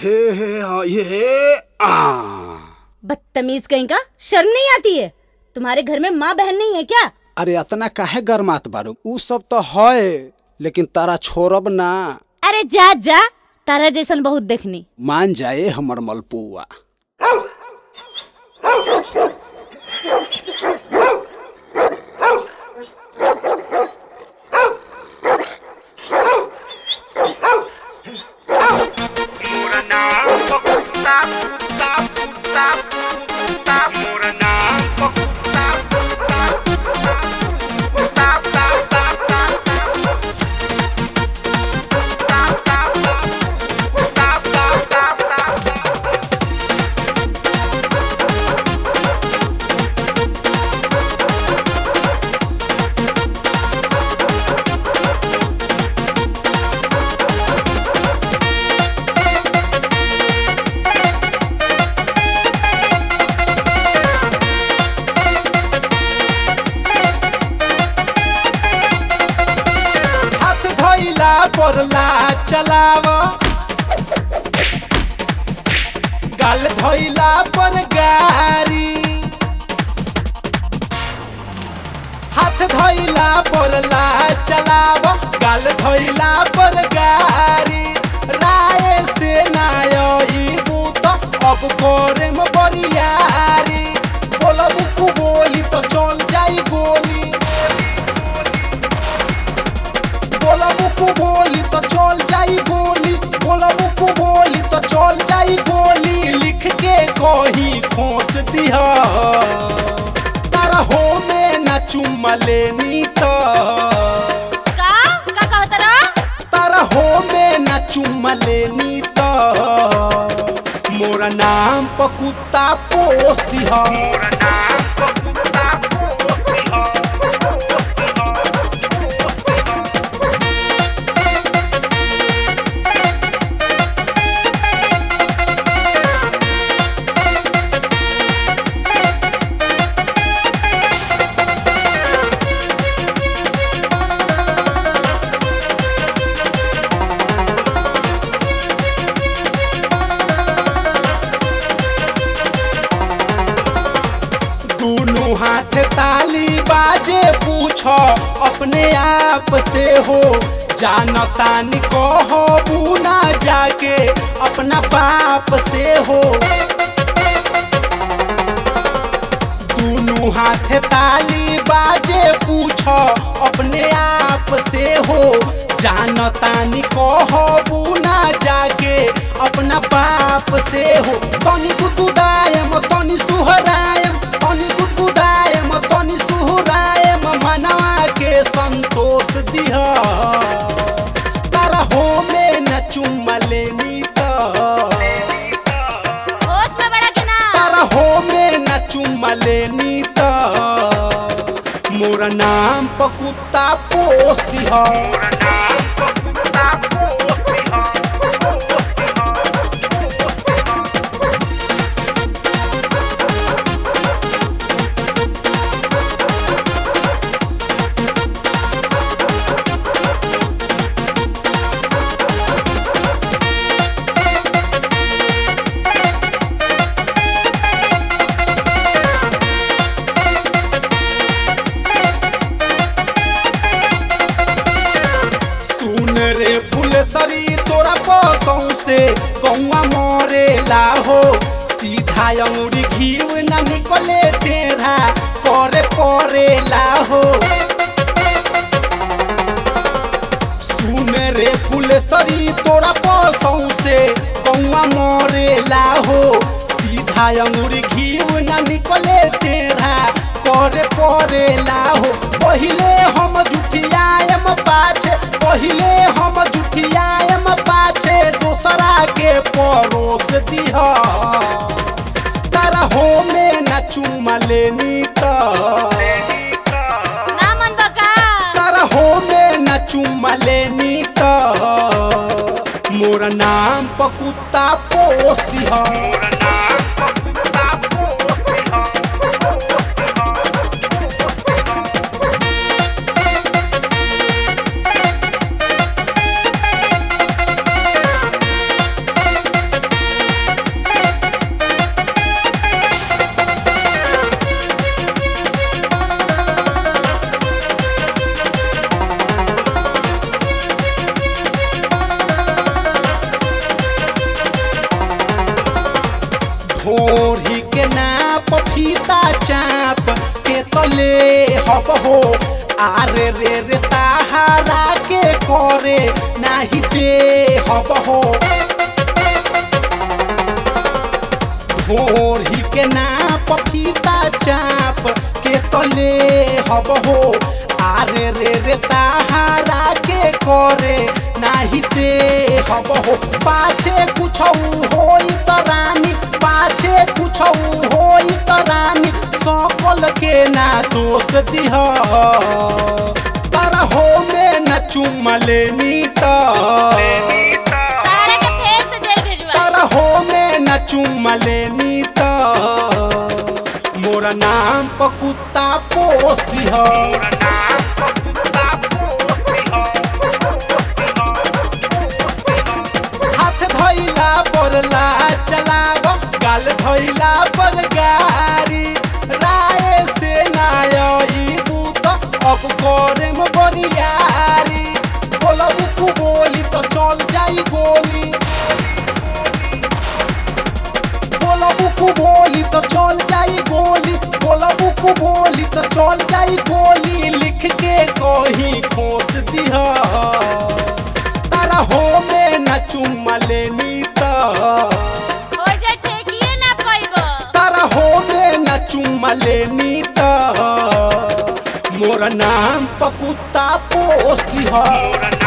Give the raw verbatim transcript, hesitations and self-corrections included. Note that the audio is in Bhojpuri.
हे हे हाँ ये हे आ। बदतमीज कहीं का, शर्म नहीं आती है? तुम्हारे घर में माँ बहन नहीं है क्या? अरे अतना काहे गरमात बारू? उ सब तो है, लेकिन तारा छोड़ब ना। अरे जा जा, तारा जैसन बहुत देखनी। मान जाए हमर मलपुआ। परला चलाव गाल धोइला पर गारी, हाथ धोइला परला चलाव गाल धोइला पर गारी। राय से नाई बूत अब कोरेम बरियारी, बोलब कु बोली तो चल जाई गोली, बोलब कु बोली तो चल जाई गोली, बोलब कु बोली तो चल जाई गोली। लिख के कहीं खोस दिया तारा हो में न चुम्मा लेनी तो का का कहत रहा? तारा हो में न चुम्मा लेनी तो मोरा नाम पर कुत्ता पोस दिया, मोरा नाम पर कुत्ता पोस दिया। दोनों हाथ ताली बाजे पूछो अपने आप से हो, जानता नहीं कहो बुना जाके अपना बाप से हो। दोनों हाथ ताली बाजे पूछो अपने आप से हो, जानता नहीं कहो बुना जाके अपना बाप से हो। तनी गुदुदायम तनी सुहरायम, तनी गुदुदायम तनी सुहरायम, मनवा के संतोष दिया तारा हो में न चुम्मा लेनी तो होश में बड़ा कि ना? तारा हो में न चुम्मा लेनी तो मोरा नाम पर कुत्ता पोस दिया, मोरा नाम पर कुत्ता पोस दिया। रे फुलसरी तोरा पसौ से कौआ मरेला हो, सीधा अंगुरी घीव न निकले टेढ़ा करे परेला हो। सुन रे फुलसरी तोरा पसौ से कौआ मरेला हो, सीधा अंगुरी घीव न निकले टेढ़ा करे परेला हो। पहिले हम जुठियाएम पाछे, पहिले हम जुठियाएम पाछे, दोसरा के परोस दिया तारा हो में न चुम्मा लेनी तो ना मन बका। तारा हो में न चुम्मा लेनी तो मोरा नाम पर कुत्ता पोस दिया, मोरा नाम पर कुत्ता पोस दिया। फीता चाप के तले हब हो आरे रे रे ताहारा के करे नाही दे हब हो भोरी के नाप फीता चाप के तले हब हो आरे रे रे ताहारा के करे नाही दे हब हो पाछे कुछ होई त रानी पाछे कुछ होई त रानी सफल के ना दोष दिह तारा हो में न चुम्मा लेनी त तारा के फेर से जेल भेजवा तारा हो में न चुम्मा लेनी त मोरा नाम पर कुत्ता पोस दिह बरला चलाव गाल धैला पर गारी राय से नाई बूत अब करे में बरियारी बोलब तू बोली तो चल जाई गोली बोलब तू बोली तो चल जाई गोली बोलब तू बोली तो चल जाई गोली लिख के कहीं खोस दिया तारा हो में न चुम्मा लेनी हो जा ठेकिए ना पाइबो तारा हो में न चुम्मा लेनी त मोरा नाम पर कुत्ता पोस दिह